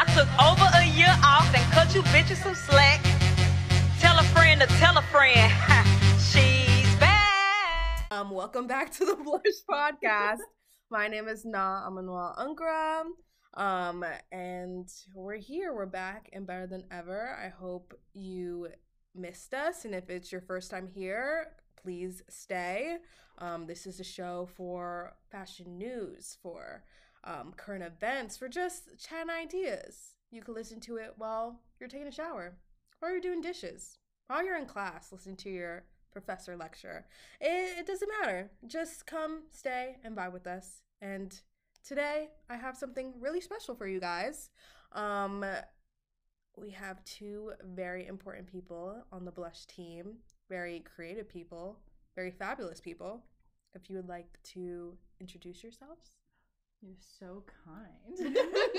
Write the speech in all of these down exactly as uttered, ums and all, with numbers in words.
I took over a year off and cut you bitches some slack. Tell a friend to tell a friend. She's back. Um, welcome back to the Blush Podcast. My name is Na Amanuel Ungra. Um, and we're here. We're back and better than ever. I hope you missed us, and if it's your first time here, please stay. Um, this is a show for fashion news, for um, current events, for just chat ideas. You can listen to it while you're taking a shower, while you're doing dishes, while you're in class, listening to your professor lecture. It, it doesn't matter. Just come, stay, and vibe with us. And today, I have something really special for you guys. Um, we have two very important people on the Blush team, very creative people, very fabulous people. If you would like to introduce yourselves. You're so kind.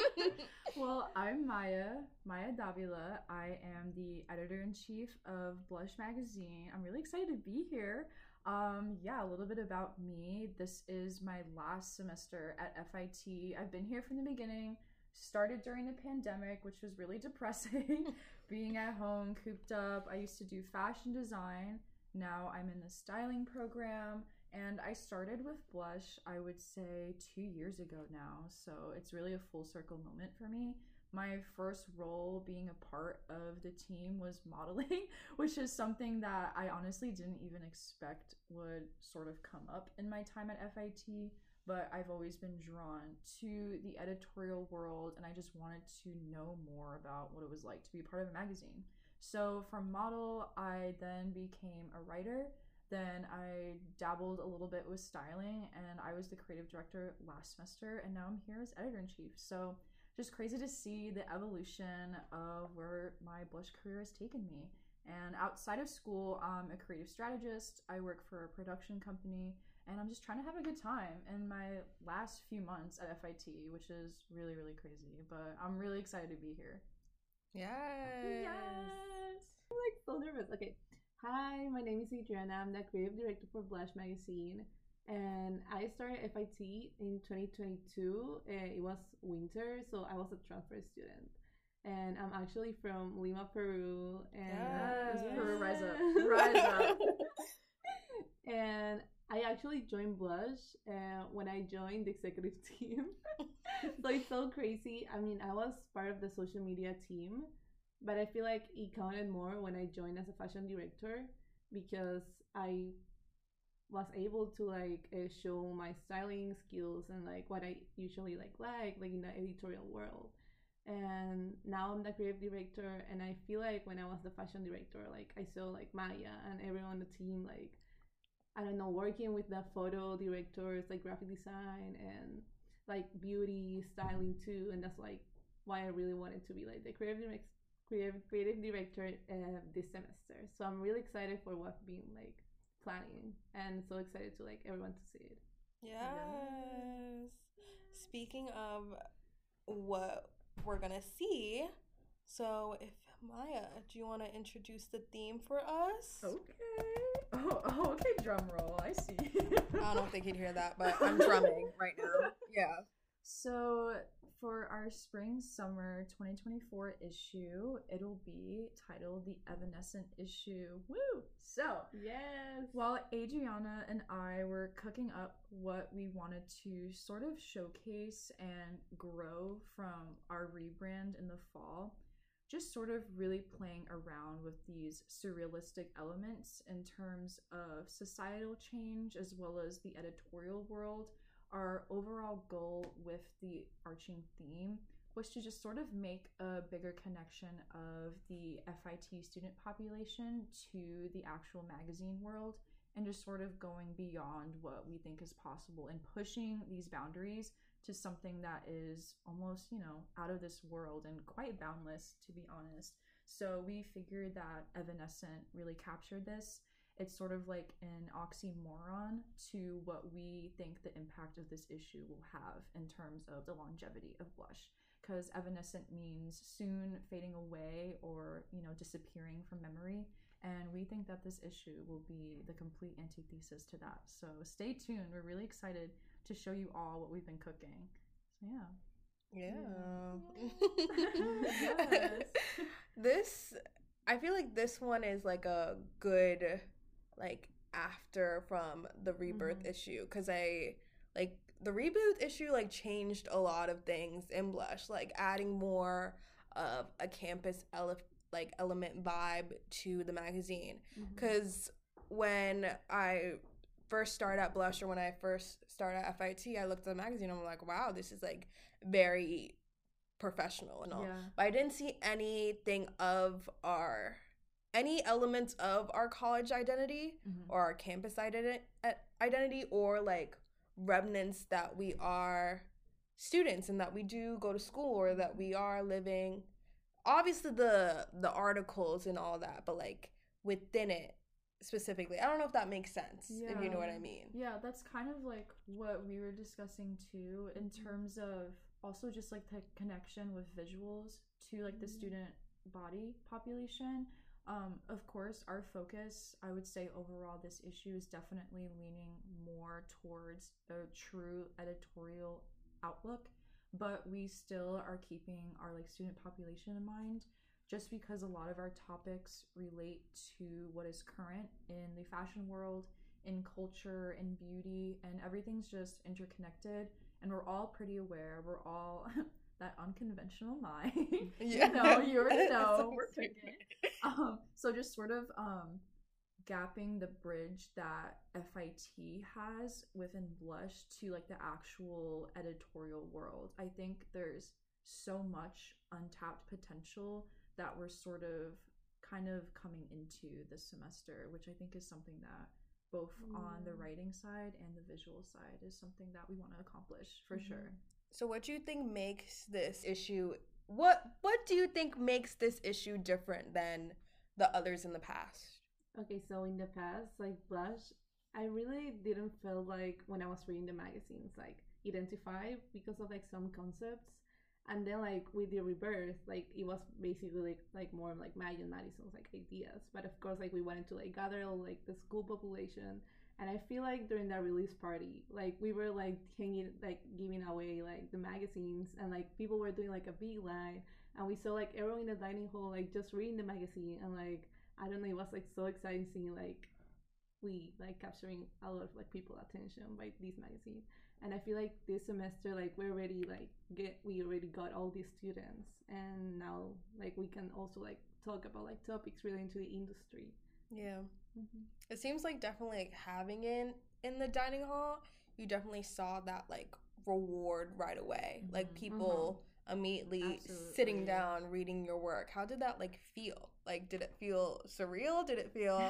Well, I'm Maya, Maya Davila. I am the editor-in-chief of Blush Magazine. I'm really excited to be here. Um, yeah, a little bit about me. This is my last semester at F I T. I've been here from the beginning, started during the pandemic, which was really depressing. Being at home, cooped up. I used to do fashion design. Now I'm in the styling program. And I started with Blush, I would say, two years ago now. So it's really a full circle moment for me. My first role being a part of the team was modeling, which is something that I honestly didn't even expect would sort of come up in my time at F I T. But I've always been drawn to the editorial world, and I just wanted to know more about what it was like to be a part of a magazine. So from model, I then became a writer. Then I dabbled a little bit with styling, and I was the creative director last semester, and now I'm here as editor-in-chief. So just crazy to see the evolution of where my Blush career has taken me. And outside of school, I'm a creative strategist. I work for a production company, and I'm just trying to have a good time in my last few months at F I T, which is really, really crazy. But I'm really excited to be here. Yes. Yes. I'm like so nervous. Okay. Hi, my name is Adriana. I'm the creative director for Blush Magazine, and I started F I T in twenty twenty-two. Uh, it was winter, so I was a transfer student, and I'm actually from Lima, Peru. And Yes. Peru, rise up, rise up. And I actually joined Blush uh, when I joined the executive team. So it's so crazy. I mean, I was part of the social media team, but I feel like it counted more when I joined as a fashion director, because I was able to like uh, show my styling skills and like what I usually like like like in the editorial world. And now I'm the creative director, and I feel like when I was the fashion director, like I saw like Maya and everyone on the team, like I don't know, working with the photo directors, like graphic design and like beauty styling too. And that's like why I really wanted to be like the creative director creative creative director uh, this semester. So I'm really excited for what being like planning, and so excited to like everyone to see it. Yes. Speaking of what we're gonna see, so if Maya, do you want to introduce the theme for us? Okay. Oh, oh, okay, drum roll. I see. I don't think he'd hear that, but I'm drumming right now. Yeah. So for our spring summer twenty twenty-four issue, it'll be titled The Evanescent Issue. Woo! So Yes. while Adriana and I were cooking up what we wanted to sort of showcase and grow from our rebrand in the fall, just sort of really playing around with these surrealistic elements in terms of societal change as well as the editorial world, our overall goal with the arching theme was to just sort of make a bigger connection of the F I T student population to the actual magazine world, and just sort of going beyond what we think is possible and pushing these boundaries to something that is almost, you know, out of this world and quite boundless, to be honest. So we figured that Evanescent really captured this. It's sort of like an oxymoron to what we think the impact of this issue will have in terms of the longevity of Blush. Because evanescent means soon fading away or, you know, disappearing from memory. And we think that this issue will be the complete antithesis to that. So stay tuned. We're really excited to show you all what we've been cooking. So yeah. Yeah. Yes. This, I feel like this one is like a good, like, after from the rebirth Mhm. issue. Because I, like, the rebirth issue, like, changed a lot of things in Blush, like, adding more of a campus ele- like element vibe to the magazine. Mhm. Because when I first started at Blush, or when I first started at F I T, I looked at the magazine and I'm like, wow, this is like very professional and all. Yeah. But I didn't see anything of our any elements of our college identity Mhm. or our campus identi- identity, or like remnants that we are students and that we do go to school, or that we are living, obviously the the articles and all that, but like within it specifically. I don't know if that makes sense, if you know what I mean. Yeah, that's kind of like what we were discussing too, in terms of also just like the connection with visuals to like the student body population. Um, of course, our focus, I would say overall, this issue is definitely leaning more towards a true editorial outlook, but we still are keeping our like student population in mind, just because a lot of our topics relate to what is current in the fashion world, in culture, in beauty, and everything's just interconnected. And we're all pretty aware. We're all that unconventional mind. Yeah. You know, you already know. So We're stupid. picking. Um, so just sort of um, gapping the bridge that F I T has within Blush to like the actual editorial world. I think there's so much untapped potential that we're sort of kind of coming into this semester, which I think is something that both on the Mm. writing side and the visual side is something that we want to accomplish for Mhm. sure. So what do you think makes this issue what what do you think makes this issue different than the others in the past? Okay, so in the past, like Blush, I really didn't feel like when I was reading the magazines, like identify because of like some concepts. And then like with the rebirth, like it was basically like, like more like Maya and Madison's like ideas. But of course, like we wanted to like gather all like the school population. And I feel like during that release party, like we were like hanging, like giving away like the magazines, and like people were doing like a big line, and we saw like everyone in the dining hall like just reading the magazine, and like I don't know, it was like so exciting seeing like we like capturing a lot of like people attention by this magazine. And I feel like this semester like we already like get we already got all these students, and now like we can also like talk about like topics relating to the industry. Yeah. Mm-hmm. It seems like definitely like having it in the dining hall, you definitely saw that like reward right away. Like Mhm. people immediately Absolutely. sitting down reading your work. How did that like feel? Like did it feel surreal? Did it feel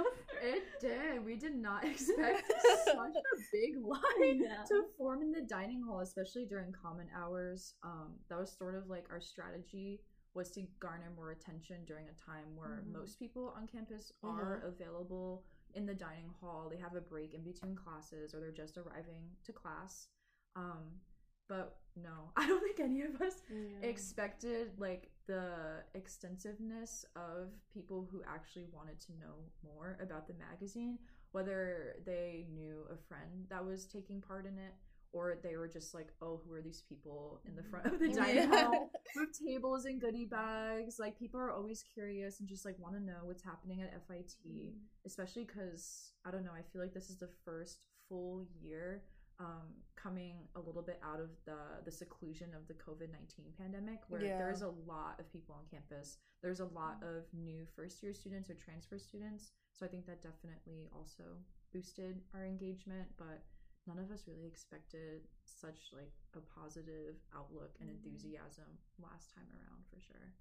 It did. We did not expect such a big line Yeah. to form in the dining hall, especially during common hours. Um, that was sort of like our strategy, was to garner more attention during a time where Mhm. most people on campus are available in the dining hall. They have a break in between classes, or they're just arriving to class. Um, but no, I don't think any of us Yeah. expected like the extensiveness of people who actually wanted to know more about the magazine, whether they knew a friend that was taking part in it, or they were just like, oh, who are these people in the front of the dining Yeah. hall with tables and goodie bags? Like, people are always curious and just like want to know what's happening at F I T, especially because I don't know, I feel like this is the first full year um, coming a little bit out of the the seclusion of the COVID nineteen pandemic, where Yeah. there's a lot of people on campus. There's a lot of new first year students or transfer students. So I think that definitely also boosted our engagement, but none of us really expected such like a positive outlook and enthusiasm last time around, for sure.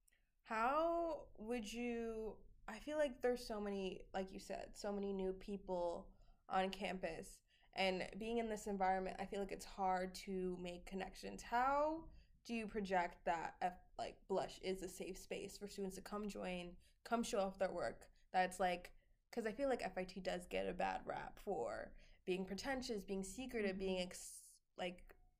How would you I feel like there's so many, like you said, so many new people on campus, and being in this environment, I feel like it's hard to make connections. How do you project that F, like Blush is a safe space for students to come join, come show off their work? That's like, because I feel like F I T does get a bad rap for being pretentious, being secretive, being ex- like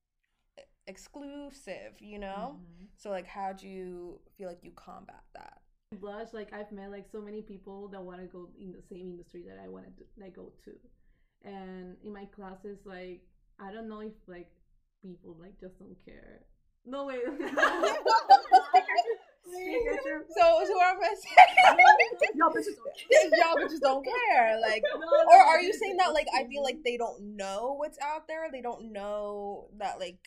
exclusive, you know? Mhm. So like how do you feel like you combat that? Blush, like I've met like so many people that want to go in the same industry that I wanted to like go to, and in my classes, like I don't know if like people like just don't care No wait. So, so what am I saying? Y'all bitches don't Y'all bitches don't care. Like, No, no, or no, are you it's- saying that it's like I crazy. feel like they don't know what's out there? They don't know that like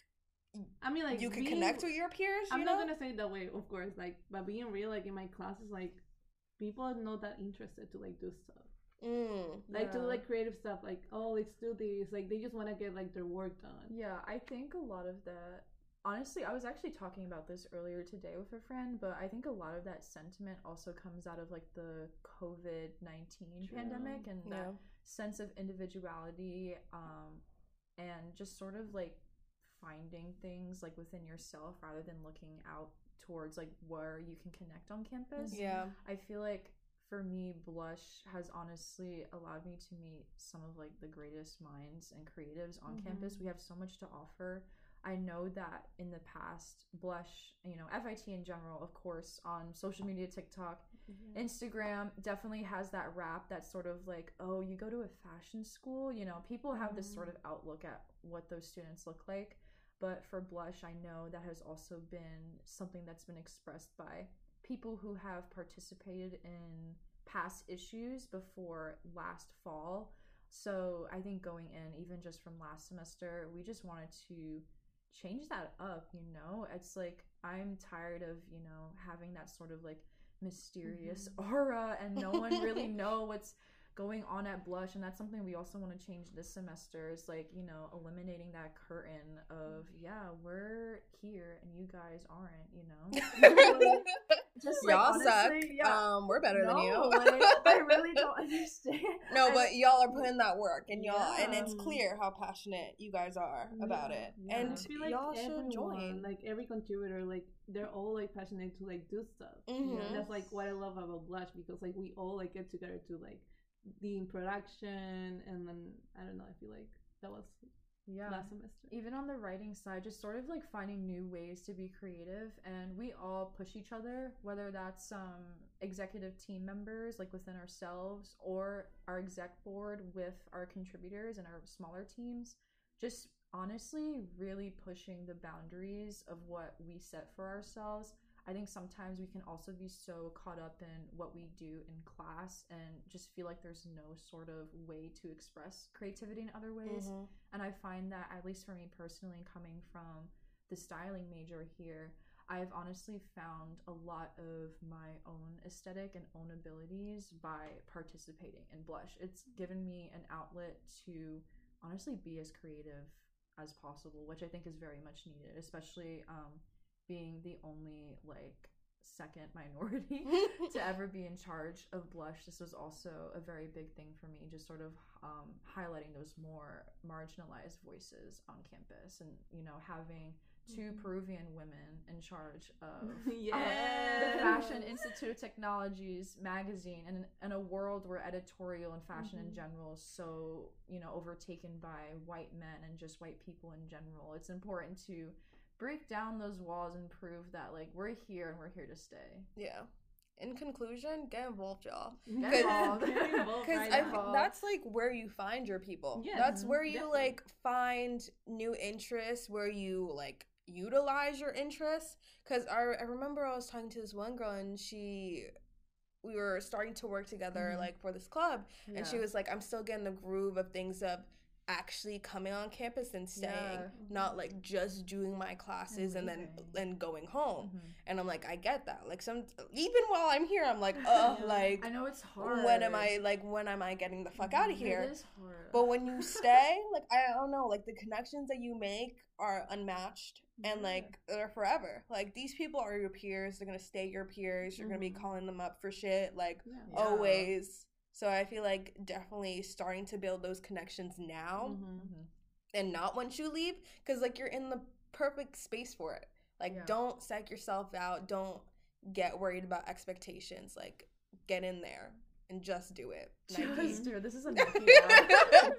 I mean, like you can being- connect with your peers. I'm you not know? gonna say it that way, of course. Like, but being real, like in my classes, like people are not that interested to like do stuff, Mm. like to do Yeah. like creative stuff. Like, oh, let's do this. Like, they just want to get like their work done. Yeah, I think a lot of that. Honestly, I was actually talking about this earlier today with a friend, but I think a lot of that sentiment also comes out of like the COVID nineteen True. pandemic and Yeah. that sense of individuality, um, and just sort of like finding things like within yourself rather than looking out towards like where you can connect on campus. Yeah. I feel like for me, Blush has honestly allowed me to meet some of like the greatest minds and creatives on Mhm. campus. We have so much to offer. I know that in the past, Blush, you know, F I T in general, of course, on social media, TikTok, Instagram definitely has that rap that's sort of like, oh, you go to a fashion school, you know, people have this sort of outlook at what those students look like. But for Blush, I know that has also been something that's been expressed by people who have participated in past issues before last fall. So I think going in, even just from last semester, we just wanted to change that up, you know? It's like, I'm tired of, you know, having that sort of like mysterious aura and no one really know what's going on at Blush. And that's something we also want to change this semester, is like, you know, eliminating that curtain of, yeah, we're here and you guys aren't, you know? Just like, Y'all suck. honestly, yeah. Um, we're better than No, you. like, I really don't understand. No, I- but y'all are putting that work, and y'all, and it's Yeah. clear how passionate you guys are about it, Yeah, and I feel like y'all should everyone, join. like every contributor, like they're all like passionate to like do stuff. Mhm. And that's like what I love about Blush, because like we all like get together to like be in production, and then I don't know, I feel like that was yeah. last semester. Even on the writing side, just sort of like finding new ways to be creative, and we all push each other, whether that's um executive team members like within ourselves or our exec board with our contributors and our smaller teams, just honestly really pushing the boundaries of what we set for ourselves. I think sometimes we can also be so caught up in what we do in class and just feel like there's no sort of way to express creativity in other ways. Mhm. And I find that, at least for me personally, coming from the styling major here, I've honestly found a lot of my own aesthetic and own abilities by participating in Blush. It's given me an outlet to honestly be as creative as possible, which I think is very much needed, especially um, being the only like second minority to ever be in charge of Blush. This was also a very big thing for me, just sort of um, highlighting those more marginalized voices on campus, and you know, having two Peruvian women in charge of Yes. uh, the Fashion Institute of Technologies magazine, and in a world where editorial and fashion in Mhm. general is so, you know, overtaken by white men and just white people in general. It's important to break down those walls and prove that like we're here and we're here to stay. Yeah. In conclusion, get involved, y'all. Get Cause- involved. Get involved Because right I now. think that's like where you find your people. Yes, That's where you definitely. like find new interests, where you like utilize your interests. Because I, I remember I was talking to this one girl, and she, we were starting to work together Mhm. like for this club, and she Yeah. was like, I'm still getting the groove of things of actually coming on campus and staying, Yeah. not like just doing my classes and, then leaving. and going home. Mhm. And I'm like, I get that. Like some, even while I'm here, I'm like, oh, Yeah. like I know it's hard. when am I like when am I getting the fuck out of here? It is hard. But when you stay, like I don't know, like the connections that you make are unmatched and Yeah. like they're forever. Like these people are your peers. They're gonna stay your peers. You're gonna be Mhm. calling them up for shit like Yeah. Yeah. always. So I feel like definitely starting to build those connections now Mhm. Mhm. and not once you leave, because like you're in the perfect space for it. Like Yeah. don't psych yourself out. Don't get worried about expectations. Like get in there and just do it. Nike. Just do it. This is a Nike ad.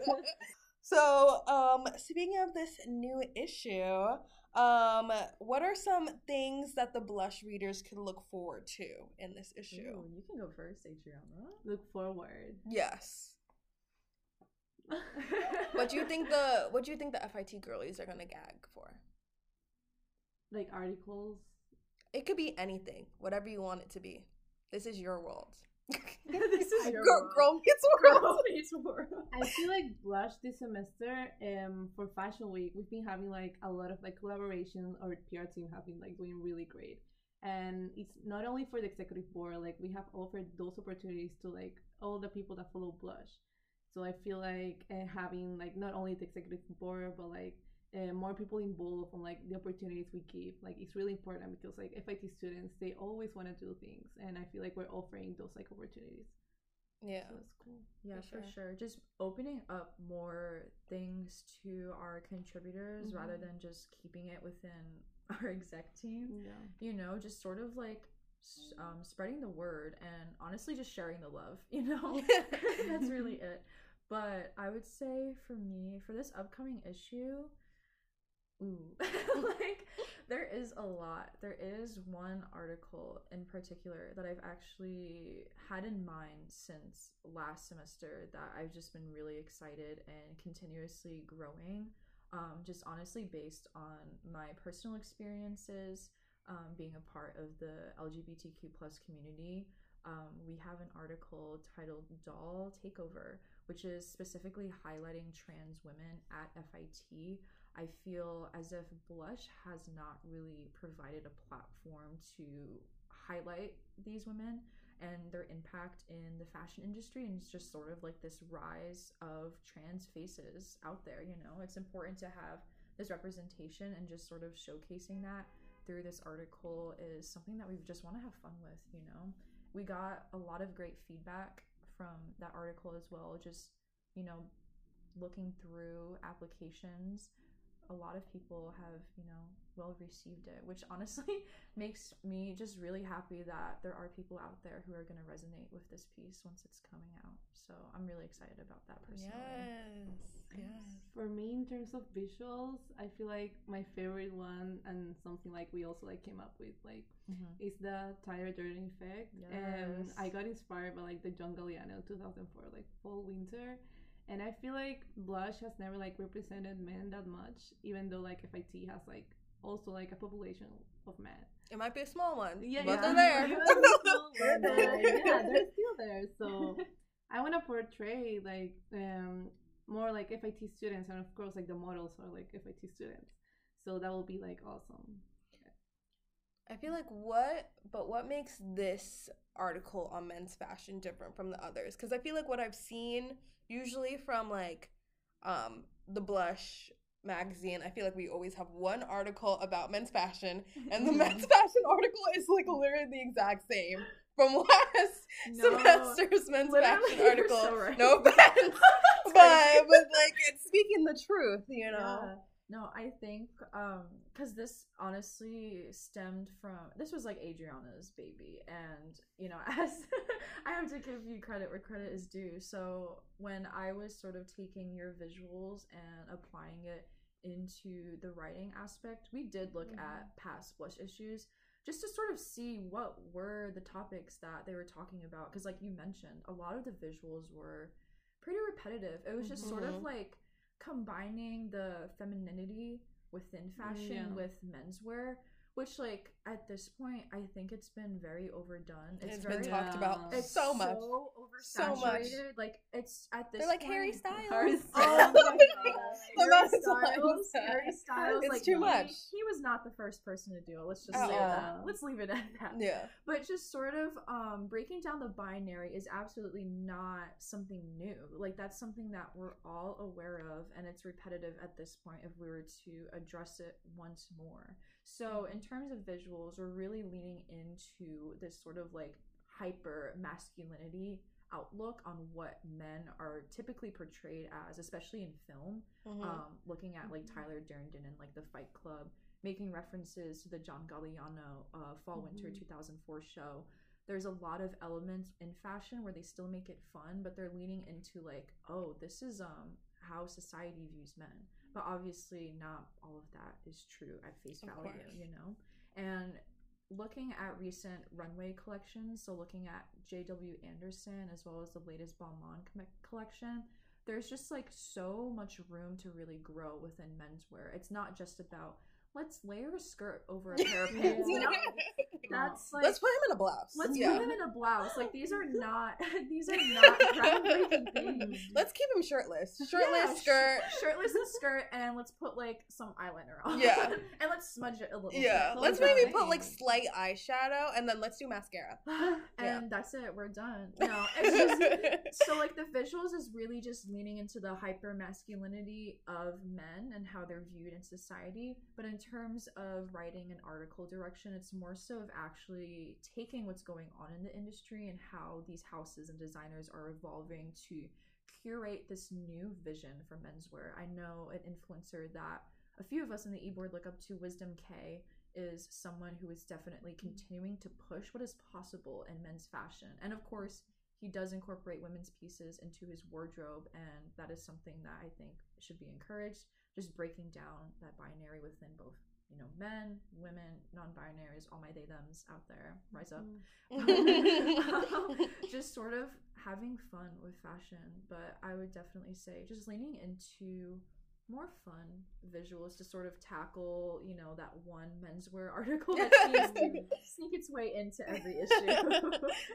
So, um, speaking of this new issue, um, what are some things that the Blush readers can look forward to in this issue? Ooh, you can go first, Adriana. Look forward. Yes. What do you think the what do you think the F I T girlies are gonna gag for? like articles. It could be anything, whatever you want it to be. This is your world. This is your girl, world. girl meets world. Girl meets world. I feel like Blush this semester, um, for Fashion Week, we've been having like a lot of like collaboration. Our P R team have been like doing really great, and it's not only for the executive board. Like we have offered those opportunities to like all the people that follow Blush. So I feel like uh, having like not only the executive board, but like uh, more people involved on like the opportunities we give, like it's really important because like F I T students, they always want to do things, and I feel like we're offering those like opportunities. Yeah. So it's cool. Yeah, For for sure. sure. Just opening up more things to our contributors Mhm. rather than just keeping it within our exec team. Yeah. You know, just sort of like s- um, spreading the word and honestly just sharing the love, you know? That's really it. But I would say for me, for this upcoming issue, ooh, like there is a lot. There is one article in particular that I've actually had in mind since last semester that I've just been really excited and continuously growing. Um, just honestly based on my personal experiences, um, being a part of the L G B T Q plus community. Um, we have an article titled Doll Takeover, which is specifically highlighting trans women at F I T. I feel as if Blush has not really provided a platform to highlight these women and their impact in the fashion industry, and it's just sort of like this rise of trans faces out there. You know, it's important to have this representation, and just sort of showcasing that through this article is something that we just want to have fun with. You know, we got a lot of great feedback from that article as well, just, you know, looking through applications. A lot of people have, you know, well received it, which honestly makes me just really happy that there are people out there who are going to resonate with this piece once it's coming out. So I'm really excited about that personally. Yes. Yes. For me, in terms of visuals, I feel like my favorite one, and something like we also like came up with, like Mm-hmm. is the Tyler Durden effect. And Yes. I got inspired by like the John Galliano two thousand four, like fall winter. And I feel like Blush has never like represented men that much, even though like F I T has like also like a population of men. It might be a small one, Yeah, but yeah. they're there. Even though we're there, yeah, they're still there. So I want to portray like um more like F I T students, and of course like the models are like F I T students. So that will be like awesome. I feel like what, but what makes this article on men's fashion different from the others? Because I feel like what I've seen usually from like um the Blush magazine, I feel like we always have one article about men's fashion, and the men's fashion article is like literally the exact same from last No, semester's men's literally, fashion you're article. so right. No offense, but but like it's speaking the truth, you know. Yeah. No, I think um because this honestly stemmed from, this was like Adriana's baby, and you know, as I have to give you credit where credit is due. So when I was sort of taking your visuals and applying it into the writing aspect, we did look Mhm. at past Blush issues just to sort of see what were the topics that they were talking about, because like you mentioned, a lot of the visuals were pretty repetitive. It was just sort of Mhm. like combining the femininity within fashion Yeah. with menswear, which like at this point I think it's been very overdone. It's, It's very been talked about it's so much. so So much. oversaturated. Like it's at this They're like point, Harry Styles. Harry Oh Styles. my God. The Harry amount of times Styles, that- Harry Styles, It's like too he, much. he was not the first person to do it. Let's just At say all. that. Let's leave it at that. Yeah. But just sort of um, breaking down the binary is absolutely not something new. Like that's something that we're all aware of, and it's repetitive at this point if we were to address it once more. So in terms of visuals, we're really leaning into this sort of like hyper masculinity outlook on what men are typically portrayed as, especially in film. Mhm. Um, looking at like Mhm. Tyler Durden and like the Fight Club, making references to the John Galliano uh, Fall Winter Mhm. two thousand four show. There's a lot of elements in fashion where they still make it fun, but they're leaning into like, oh, this is um how society views men. But obviously not all of that is true at face Of value, course. you know? And looking at recent runway collections, so looking at J W Anderson as well as the latest Balmain com- collection, there's just like so much room to really grow within menswear. It's not just about let's layer a skirt over a pair of pants. You know, that's like let's put him in a blouse. let's yeah. put him in a blouse. Like these are not these are not groundbreaking things. Let's keep him shirtless. Shirtless Yeah, skirt. sh- shirtless and skirt, and let's put like some eyeliner on. Yeah. and let's smudge it a little. Yeah. bit. Let's Close maybe our put like eyes. slight eyeshadow, and then let's do mascara. and Yeah. that's it. We're done. No, it's just so like the visuals is really just leaning into the hyper masculinity of men and how they're viewed in society. But in terms of writing an article direction, it's more so of actually taking what's going on in the industry and how these houses and designers are evolving to curate this new vision for menswear. I know an influencer that a few of us in the e-board look up to, Wisdom K, is someone who is definitely continuing to push what is possible in men's fashion. And of course, he does incorporate women's pieces into his wardrobe, and that is something that I think should be encouraged. Just breaking down that binary within both, you know, men, women, non-binaries, all my they thems out there, rise up. Just sort of having fun with fashion. But I would definitely say just leaning into more fun visuals to sort of tackle, you know, that one menswear article that seems to sneak its way into every issue.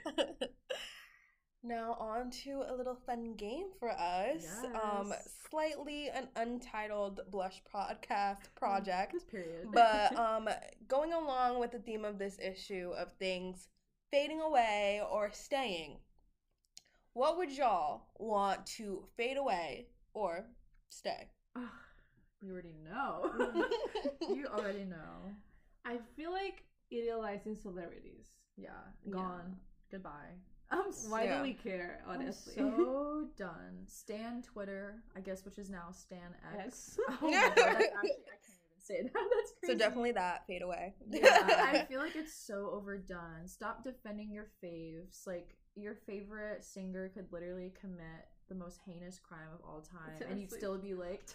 Now on to a little fun game for us. Um, Yes. slightly an untitled Blush podcast project, Period. but um, going along with the theme of this issue of things fading away or staying. What would y'all want to fade away or stay? You already know. You already know. I feel like idealizing celebrities. Yeah, Yeah. gone. Goodbye. I'm so, Why Yeah. do we care, honestly? I'm so done. Stan Twitter, I guess, which is now Stan X. X. Oh my god, that's actually, I can't even say that. That's crazy. So definitely that, fade away. Yeah, I feel like it's so overdone. Stop defending your faves. Like, your favorite singer could literally commit the most heinous crime of all time, and you'd Seriously. still be like,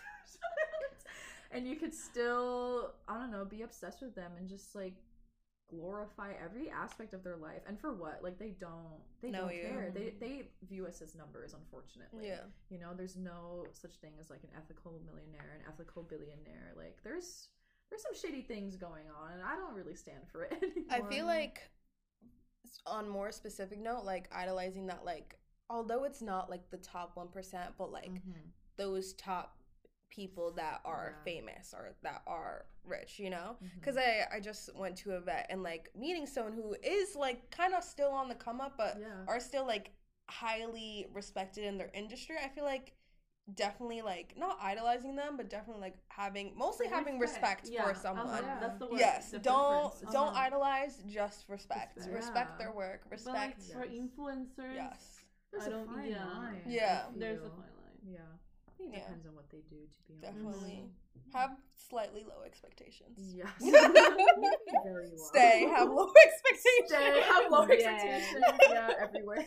and you could still, I don't know, be obsessed with them and just like glorify every aspect of their life. And for what? Like, they don't, they No, don't yeah. care. They they view us as numbers, unfortunately. Yeah. You know, there's no such thing as like an ethical millionaire, an ethical billionaire. Like, there's there's some shady things going on, and I don't really stand for it anymore. I feel like, on more specific note, like idolizing that, like, although it's not like the top one percent, but like Mhm. those top people that are Yeah. famous or that are rich, you know? Mhm. Because I, I just went to a vet and like meeting someone who is like kind of still on the come up, but Yeah. are still like highly respected in their industry. I feel like definitely like not idolizing them, but definitely like having mostly Like, having respect, Yeah, for I was someone. like, Yeah. that's the word. Yes, the don't preference. don't Uh-huh. idolize, just respect. Respect. Respect, Yeah. their work. But like Respect. for Yes. influencers, Yes. There's I a don't- fine yeah. line. Yeah. I there's a feel. fine line. Yeah. I think it Yeah. depends on what they do, to be honest. Definitely. Have slightly low expectations. Yes. Very low. Stay, have low expectations. Stay, have low Yeah. expectations. Yeah, everywhere.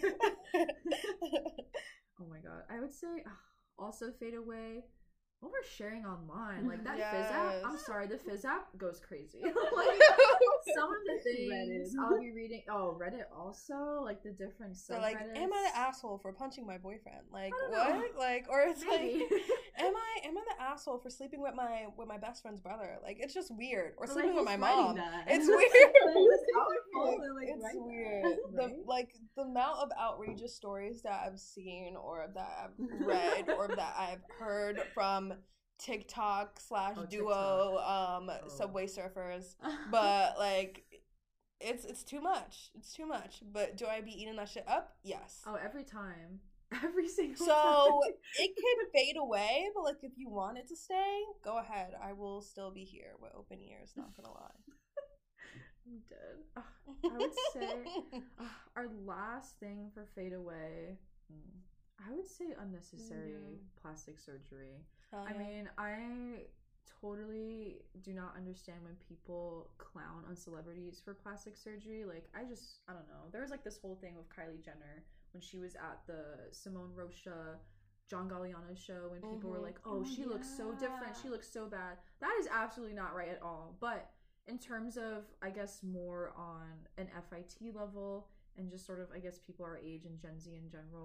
Oh my god. I would say ugh, also fade away. What we're sharing online, like that Fizz app. I'm Yes. sorry, the Fizz app goes crazy. Like some of the things Reddit. I'll be reading. Oh, Reddit also, like the different They're like, subreddits. am I the asshole for punching my boyfriend? Like, I don't what? know. Like, or it's Maybe. like, am I am I the asshole for sleeping with my with my best friend's brother? Like, it's just weird. Or But, sleeping like, with my who's writing mom. that? It's Like, weird. who's Like, powerful to, like, it's write that? weird. The Right? like the amount of outrageous stories that I've seen or that I've read or that I've heard from TikTok slash Oh, duo um Oh. Subway Surfers, but like it's it's too much. It's too much. But do I be eating that shit up? Yes. Oh, every time. Every single So time. it could fade away, but like if you want it to stay, go ahead. I will still be here with open ears. Not gonna lie. I'm dead. Ugh, I would say ugh, our last thing for fade away, hmm, I would say unnecessary Yeah. plastic surgery. Hell I yeah. mean, I totally do not understand when people clown on celebrities for plastic surgery. Like, I just, I don't know. There was like this whole thing with Kylie Jenner when she was at the Simone Rocha, John Galliano show, when people were Mhm. like, oh, Oh, she looks so different. yeah. She looks so bad. That is absolutely not right at all. But in terms of, I guess, more on an F I T level and just sort of, I guess, people our age and Gen Z in general,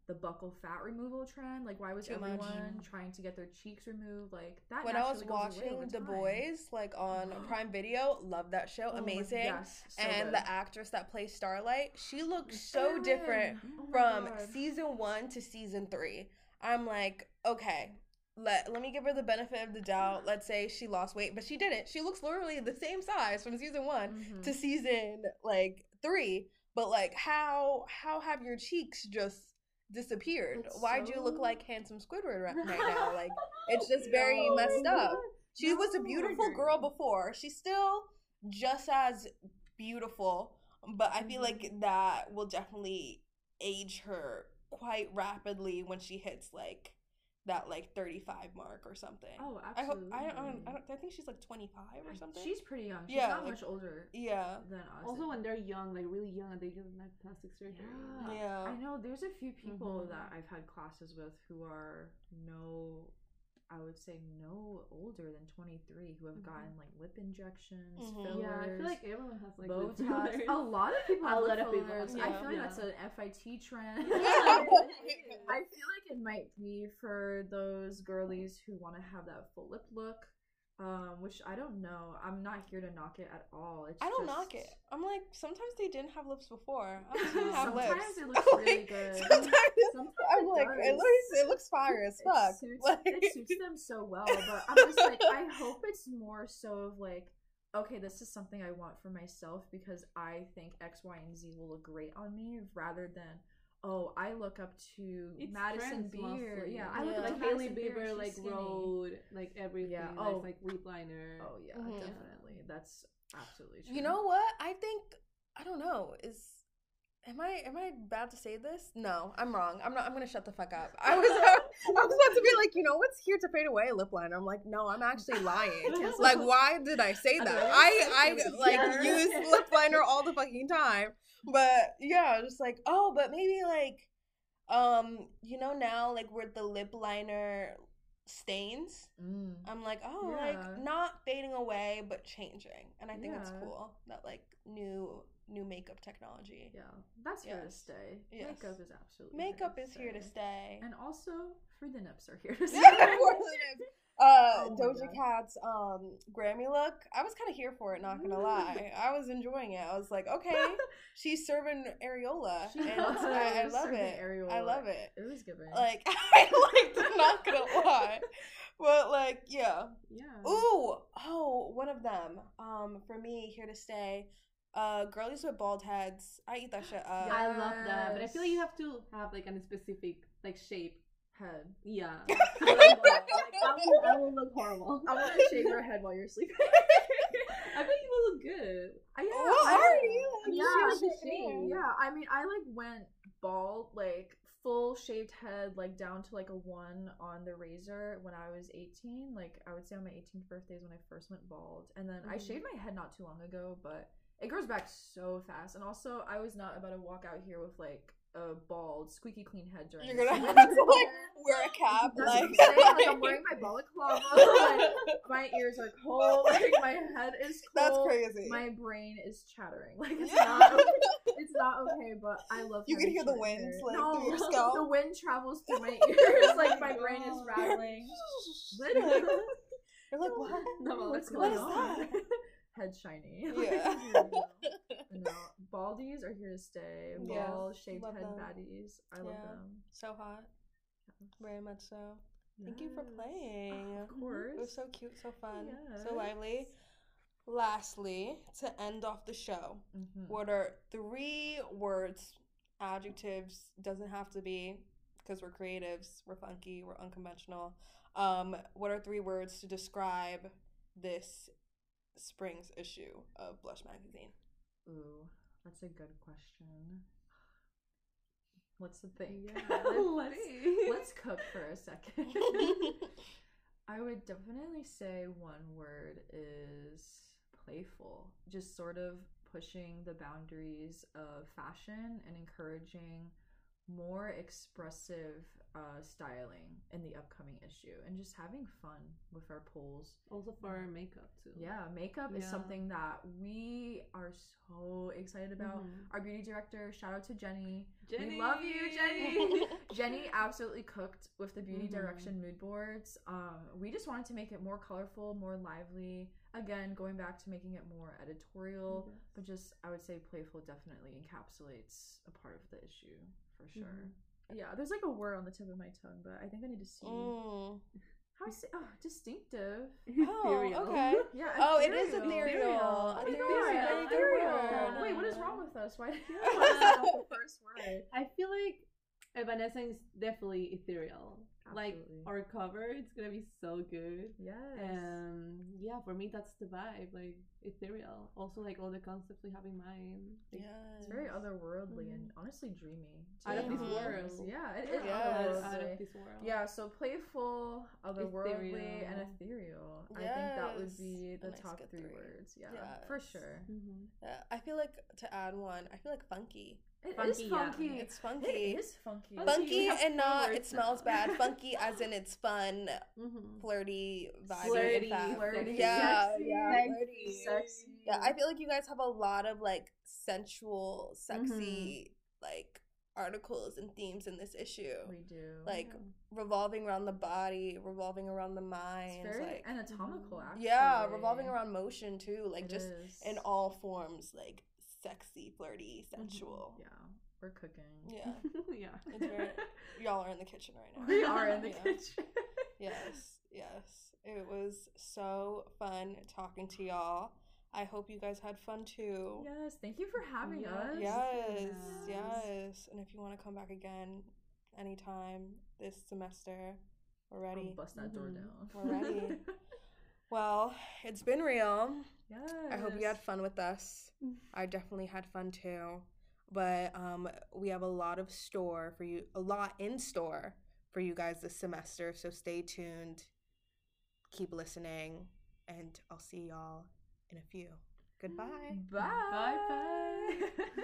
the buckle fat removal trend. Like, why was Too everyone much. trying to get their cheeks removed? Like, that When I was naturally goes away watching over The time. Boys, like on Prime Video, love that show, Oh my- amazing. yes, so and good. the actress that plays Starlight, she looks so Erin! different Oh my from God. season one to season three. I'm like, okay, let let me give her the benefit of the doubt. Let's say she lost weight, but she didn't. She looks literally the same size from season one Mhm. to season like three. But like, how how have your cheeks just disappeared? It's Why'd you look so- like handsome Squidward right, right now? Like, it's just very No. messed up. She was a No, I beautiful agree. girl before. She's still just as beautiful, but I feel Mhm. like that will definitely age her quite rapidly when she hits like that like thirty-five mark or something. Oh, I hope absolutely. I don't, I don't I think she's like twenty-five or something. She's pretty young. She's Yeah, not like- much older yeah. than us. Also, when they're young, like really young, and they get like plastic surgery. Yeah. Yeah. I know there's a few people Mhm. that I've had classes with who are no, I would say no older than twenty-three who have Mhm. gotten like lip injections, Mhm. fillers. Yeah, I feel like everyone has like lip Botox. fillers. A lot of people A have lot lip of people fillers. have I that, feel like yeah. that's an F I T trend. Yeah. I feel like it might be for those girlies who want to have that full lip look, um, which I don't know. I'm not here to knock it at all. It's I don't just... knock it. I'm like, sometimes they didn't have lips before. I just didn't have Sometimes lips. it looks really Like, good. Sometimes, Sometimes I'm it like, does. it looks, it looks fire as fuck. It suits, Like- it suits them so well, but I'm just like, I hope it's more so of like, okay, this is something I want for myself because I think X, Y, and Z will look great on me, rather than, oh, I look up to It's Madison trends Beer. mostly. Yeah, I look Yeah. up to Like Hailey Madison Beer. Bieber, She's like skinny. road, like everything. Yeah, That's oh. like lip liner. Oh yeah, Mhm. definitely. That's absolutely true. You know what? I think I don't know. Is am I am I bad to say this? No, I'm wrong. I'm not. I'm gonna shut the fuck up. I was I was about to be like, you know what's here to fade away? Lip liner. I'm like, no, I'm actually lying. Like, why did I say that? I I like Yeah. use lip liner all the fucking time. But yeah, just like, oh, but maybe like, um, you know, now like where the lip liner stains. Mm. I'm like, oh, Yeah. like not fading away, but changing, and I think it's Yeah. cool that like new new makeup technology. Yeah, that's here to Yes. stay. Yes. Makeup is absolutely Makeup here is here to stay. and also for the nips are here to stay. uh, Oh my Doja God. Cat's um Grammy look, I was kind of here for it. Not gonna lie, I was enjoying it. I was like, okay, she's serving areola, She and I, I was love serving it. I areola. love it. It was giving. Like I liked it. Not gonna lie, but like yeah. Yeah. Ooh, oh, one of them. Um, for me, here to stay. Uh, girlies with bald heads. I eat that shit up. I love that, but I feel like you Yes. have to have like a specific like shape. head. Yeah. like, that will, that will look horrible. I want to shave your head while you're sleeping. I think you will look good. Uh, yeah, What I- are you? Yeah, You like should the shave. shave. Yeah, I mean, I like went bald, like full shaved head, like down to like a one on the razor when I was eighteen. Like I would say on my eighteenth birthday is when I first went bald, and then I Mhm. shaved my head not too long ago, but it grows back so fast. And also, I was not about to walk out here with like a bald, squeaky clean head during. You're the gonna summer. have to like wear a cap, That's like, what I'm saying. Like I'm wearing my balaclava. Like, my ears are cold. Like my head is That's cold. crazy. My brain is chattering. Like it's Yeah. not. It's not okay. But I love. You can having hear the short winds, hair. like, no, through your scalp. The wind travels through my ears. Like my Oh my brain is God. rattling. You're like, what? No, What's what going is on? that? Head shiny. Yeah. No, baldies are here to stay. Yeah, Bald, shaved love head them. baddies. I love Yeah. them. So hot. Very much so. Thank you for Yes. playing. Of course. It was so cute, so fun, so Yes. lively. Lastly, to end off the show, Mhm. what are three words, adjectives, doesn't have to be, because we're creatives, we're funky, we're unconventional. Um, what are three words to describe this spring's issue of Blush Magazine? Ooh, that's a good question. Let's think. Yeah, let's, think. let's cook for a second. I would definitely say one word is playful. Just sort of pushing the boundaries of fashion and encouraging more expressive uh, styling in the upcoming issue, and just having fun with our polls. Also for our makeup too. Yeah, makeup is Yeah. something that we are so excited about. Mhm. Our beauty director, shout out to Jenny. Jenny! We love you, Jenny. Jenny absolutely cooked with the beauty Mhm. direction mood boards. Um, we just wanted to make it more colorful, more lively. Again, going back to making it more editorial, Yes. but just I would say playful definitely encapsulates a part of the issue for sure. Mhm. Yeah, there's like a word on the tip of my tongue, but I think I need to see Mm. how say oh distinctive. Oh, okay. Yeah. Oh, it is ethereal. ethereal. Oh my Ethereal God, is a very good ethereal. word. Wait, what is wrong with us? Why did you Yeah. want that the first word? I feel like Evanescence is definitely ethereal. Like Absolutely. our cover, it's gonna be so good. Yes. And yeah, for me that's the vibe, like ethereal. Also like all the concepts we have in mind. Like, Yeah. It's very otherworldly Mhm. and honestly dreamy. Out of this Mhm. world. Yeah, it yeah, is Yes. out otherworldly. of this world. Yeah, so playful, otherworldly, and Ethereal. ethereal. I think that would Yes. be A the nice top good three, three. words. Yeah, for Yes. sure. Mm-hmm. Yeah, I feel like to add one, I feel like funky. It is Funky, yeah. funky. It's funky. It is funky. Funky. Funky We have and three not words it smells now. bad. Funky as in it's fun, Mm-hmm. flirty, vibey, Flirty, and fab. flirty, Yeah, sexy, yeah, sexy, flirty. sexy. Yeah, I feel like you guys have a lot of like sensual, sexy, like articles and themes in this issue. we do. Like revolving around the body, revolving around the mind, it's very like anatomical, Mhm. actually. yeah, revolving around motion too, like It just is. in all forms, like sexy, flirty, sensual. Yeah, we're cooking. Yeah, yeah. it's very, y'all are in the kitchen right now. We are in the Yeah. kitchen. Yes, yes. It was so fun talking to y'all. I hope you guys had fun too. Yes, thank you for having Yes. us. Yes, Yes. yes. And if you want to come back again anytime this semester, we're I'll ready. bust that door Mhm. down. We're ready. Well, it's been real. Yes. I hope you had fun with us. I definitely had fun too. But um, we have a lot of store for you, a lot in store for you guys this semester. So stay tuned, keep listening, and I'll see y'all in a few. Goodbye. Bye. Bye bye.